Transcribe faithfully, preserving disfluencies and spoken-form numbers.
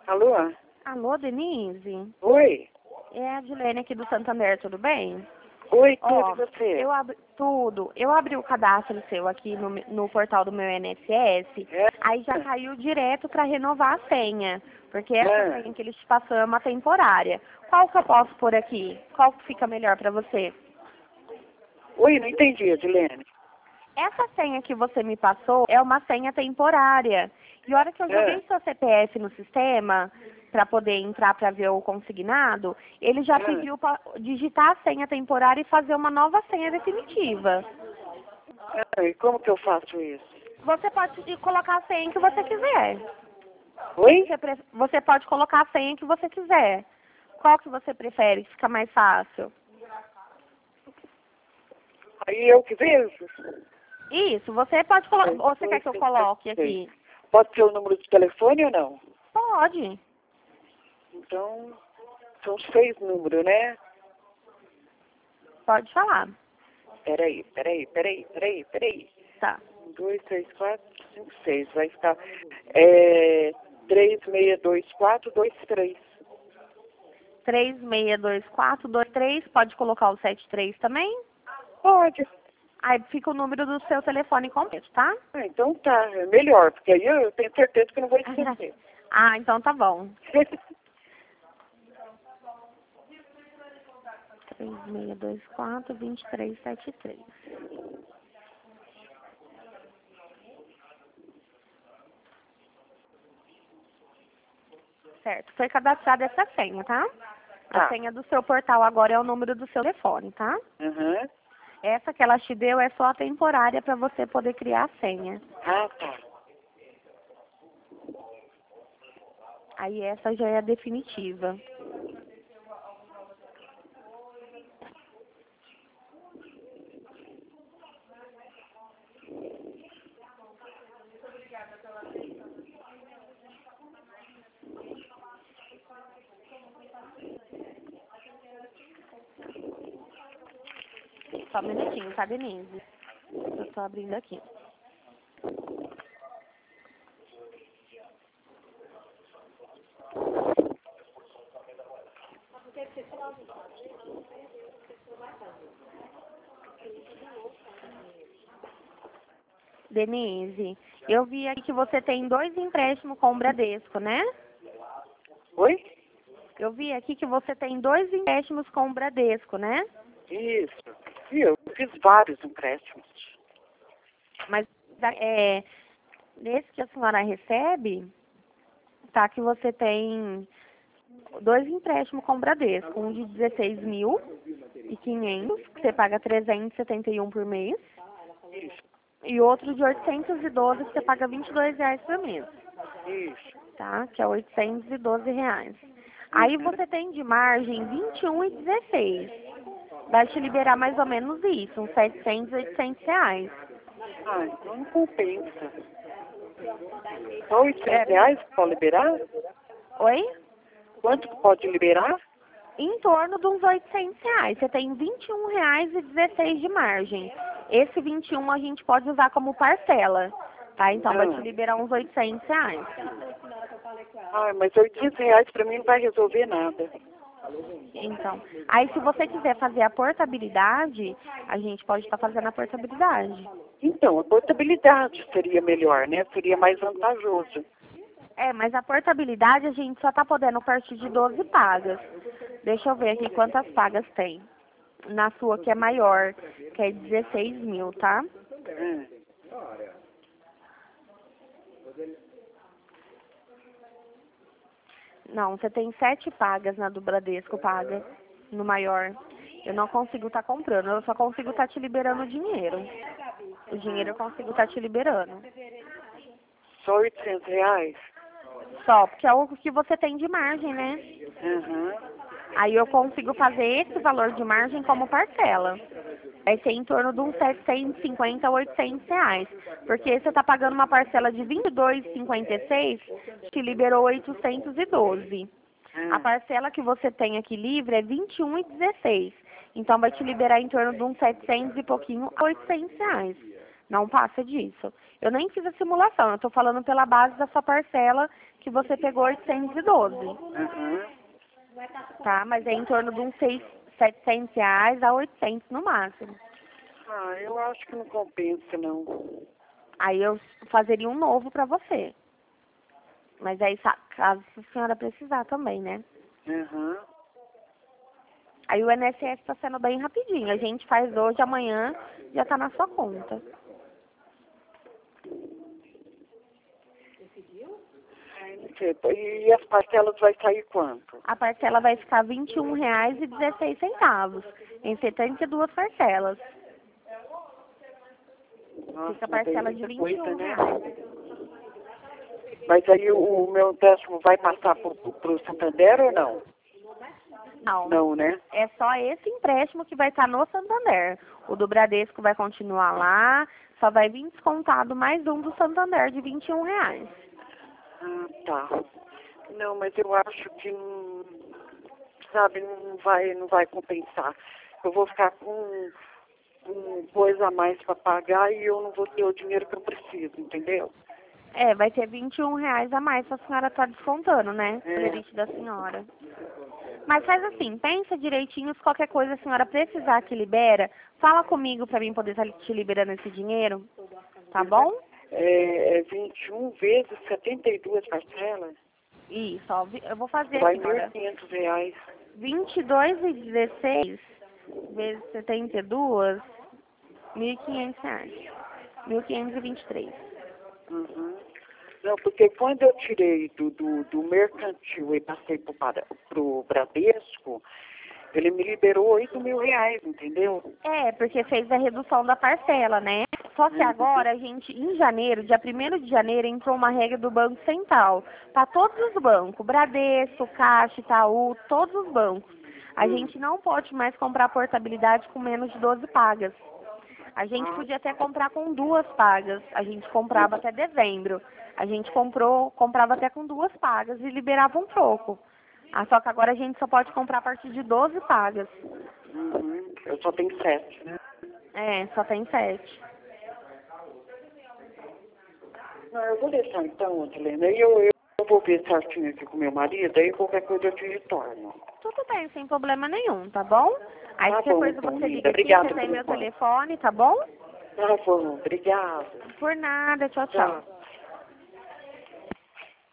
Alô? Alô, Denise? Oi? É a Dilene aqui do Santander, tudo bem? Oi, tudo Ó, e você? eu abri tudo. Eu abri o cadastro seu aqui no, no portal do meu I N S S, É? aí já caiu direto para renovar a senha, porque essa Ah, senha que eles te passou é uma temporária. Qual que eu posso pôr aqui? Qual que fica melhor para você? Oi, não entendi, Adilene. Essa senha que você me passou é uma senha temporária. E a hora que eu É. joguei seu C P F no sistema, para poder entrar para ver o consignado, ele já Ah, pediu para digitar a senha temporária e fazer uma nova senha definitiva. ah, e como que eu faço isso? Você pode colocar a senha que você quiser. Oi? Você, pre- você pode colocar a senha que você quiser. Qual que você prefere, que fica mais fácil? Aí eu que vejo? Isso, você pode colocar. Dois, Ou você quer dois, que eu seis, sete, coloque seis. aqui? Pode ser o número de telefone ou não? Pode. Então, são seis números, né? Pode falar. Peraí, peraí, peraí, peraí, peraí. Tá. Um, dois, três, quatro, cinco, seis. Vai ficar é, três, seis, dois, quatro, dois, três. três seis dois quatro dois três, pode colocar o sete três também? Pode. Aí fica o número do seu telefone completo, tá? Ah, então tá, é melhor, porque aí eu tenho certeza que eu não vou esquecer. Ah, então tá bom. três seis dois quatro dois três sete três. Certo, foi cadastrada essa senha, tá? A Tá. senha do seu portal agora é o número do seu telefone, tá? Uhum. Essa que ela te deu é só a temporária para você poder criar a senha. Ah, tá. Aí essa já é a definitiva. Só um minutinho, tá, Denise? Eu tô abrindo aqui. Denise, eu vi aqui que você tem dois empréstimos com o Bradesco, né? Oi? Eu vi aqui que você tem dois empréstimos com o Bradesco, né? Isso. E eu fiz vários empréstimos. Mas é, nesse que a senhora recebe, tá que você tem dois empréstimos com o Bradesco. Um de dezesseis mil e quinhentos, que você paga trezentos e setenta e um por mês. Isso, E outro de oitocentos e doze, que você paga vinte e dois reais por mês. isso. Tá? Que é oitocentos e doze reais. Aí você tem de margem vinte e um e dezesseis. Vai te liberar mais ou menos isso, uns setecentos, oitocentos reais. Ah, então não compensa. Só oitocentos É, reais que pode liberar? oi? Quanto que pode liberar? Em torno de uns oitocentos reais. Você tem vinte e um reais e dezesseis de margem. Esse vinte e um a gente pode usar como parcela, tá? Então vai te Ah, liberar uns oitocentos reais. ah mas oitocentos reais pra mim não vai resolver nada. Então, aí se você quiser fazer a portabilidade, a gente pode estar fazendo a portabilidade. Então, a portabilidade seria melhor, né? Seria mais vantajoso. É, mas a portabilidade a gente só tá podendo partir de doze pagas. Deixa eu ver aqui quantas pagas tem. Na sua que é maior, que é dezesseis mil, tá? Hum. Não, você tem sete pagas na do Bradesco paga, no maior. Eu não consigo estar comprando, eu só consigo estar te liberando o dinheiro. O dinheiro eu consigo estar te liberando. Só oitocentos reais? Só, porque é o que você tem de margem, né? Uhum. Aí eu consigo fazer esse valor de margem como parcela. Vai ser em torno de uns setecentos e cinquenta a oitocentos reais. Porque você está pagando uma parcela de vinte e dois reais e cinquenta e seis, te liberou oitocentos e doze. A Hum. parcela que você tem aqui livre é vinte e um e dezesseis. Então vai te liberar em torno de uns setecentos e pouquinho a oitocentos reais. Não passa disso. Eu nem fiz a simulação, eu estou falando pela base da sua parcela que você pegou oitocentos e doze. Uhum. Tá? Mas é em torno de uns seis, setecentos reais a oitocentos no máximo. Ah, eu acho que não compensa, não. Aí eu fazeria um novo para você. Mas aí, sa- caso a senhora precisar também, né? Uhum. Aí o I N S S está sendo bem rapidinho. A gente faz hoje, amanhã já está na sua conta. E as parcelas vai sair quanto? A parcela vai ficar vinte e um reais e dezesseis centavos, em setenta e duas parcelas. Nossa, Fica a mas parcela aí de é vinte e coisa, um né? reais. Mas aí o, o meu empréstimo vai passar pro, pro Santander ou não? Não, Não, né? é só esse empréstimo que vai estar no Santander. O do Bradesco vai continuar lá, só vai vir descontado mais um do Santander de vinte e um reais. Ah, tá. Não, mas eu acho que, não- sabe, não vai, não vai compensar. Eu vou ficar com, com coisa a mais para pagar e eu não vou ter o dinheiro que eu preciso, entendeu? É, vai ter vinte e um reais a mais se a senhora está descontando, né? É. O limite da senhora. Mas faz assim, pensa direitinho, se qualquer coisa a senhora precisar que libera, fala comigo para mim poder estar te liberando esse dinheiro, tá bom? É, é vinte e um vezes setenta e duas parcelas, Isso, ó, vi- eu vou fazer vai aqui, mil e olha. quinhentos reais. vinte e dois e dezesseis vezes setenta e dois, mil e quinhentos reais. mil quinhentos e vinte e três. Uhum. Não, porque quando eu tirei do, do, do mercantil e passei pro, para, pro Bradesco, ele me liberou oito mil reais, entendeu? É, porque fez a redução da parcela, né? Só que agora a gente, em janeiro, dia primeiro de janeiro, entrou uma regra do Banco Central. Para todos os bancos, Bradesco, Caixa, Itaú, todos os bancos. A gente não pode mais comprar portabilidade com menos de doze pagas. A gente podia até comprar com duas pagas. A gente comprava até dezembro. A gente comprou, comprava até com duas pagas e liberava um pouco. Ah, só que agora a gente só pode comprar a partir de doze pagas. Uhum. Eu só tenho sete, né? É, só tem sete. Não, eu vou deixar então, Helena. E eu, eu, eu vou ver certinho aqui com meu marido, aí qualquer coisa eu te retorno. Tudo bem, sem problema nenhum, tá bom? Aí Tá qualquer bom, coisa então, você linda. liga aqui, Obrigada você tem pelo meu telefone. telefone, tá bom? Tá bom, obrigada. Por nada, tchau, tchau. Tchau.